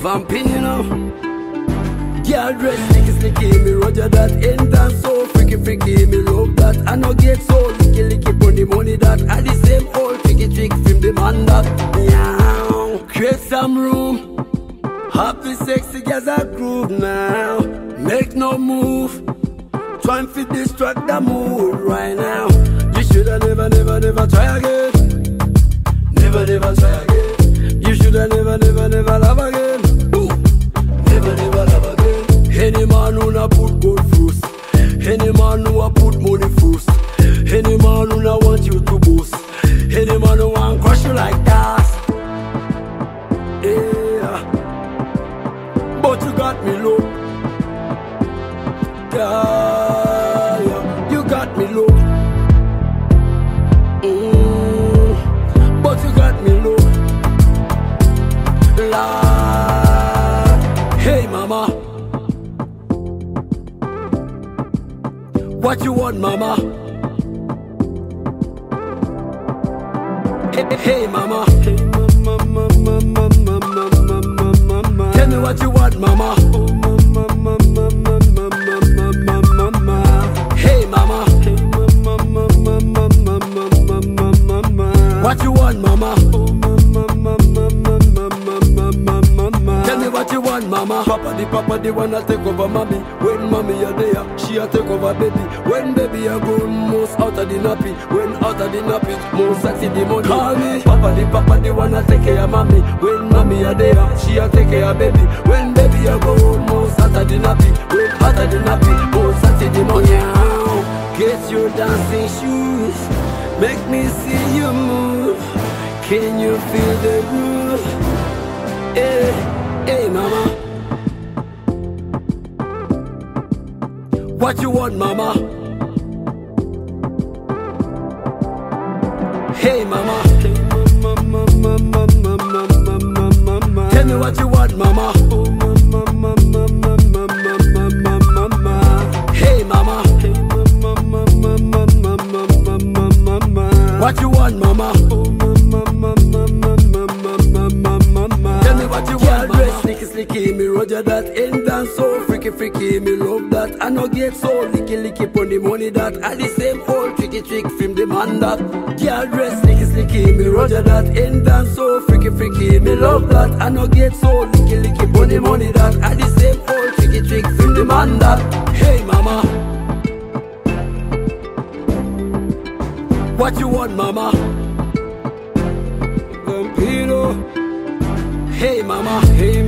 Vampino. Girl dress slicky, me Roger that. Ain't dance so freaky, me love that. I no get so licky on the money that. I the same old tricky film the man that. Now create some room. Happy sexy girls a groove now. Make no move. Trying to distract the mood right now. You shoulda never try again. Never try again. You shoulda never love again. Ooh. Never love again. Any man who na put gold first. Any man who a put money first. Any man who na want you to boast. Any man who want crush you like that. Yeah. But you got me low. Yeah, you got me low. But you got me low. Lord. Hey mama, what you want mama? Hey mama, tell me what you want mama. Hey mama, what you want mama? Tell me what you want mama. Papa the wanna take over mommy. When mommy a there, she a take over baby. When baby a grown, most out of the nappy. When out of the nappy, most at the money. Call me Papa the wanna take care of mommy. When mommy a there, she a take care of baby. When baby a grown, most out of the nappy. When out of the nappy, most at the money. Get your dancing shoes, make me see you move. Can you feel the groove? Hey mama, what you want mama? Hey mama, tell me what you want mama. Hey mama, what you want mama? Tell me what you want mama. Slicky, me Roger that. Ain't dance so freaky, me love that. I no get so licky on the money that. I the same old tricky film the man that. Girl dress slicky, me Roger that. Ain't dance so freaky, me love that. I no get so licky on the money that. I the same old tricky film the man that. Hey mama, what you want mama? Vampino. Hey mama,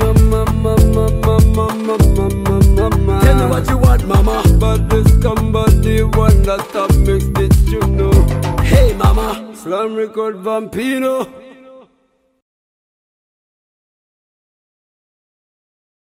tell me what you want mama. But this somebody one that top mix it, you know. Hey mama, Slam record Vampino.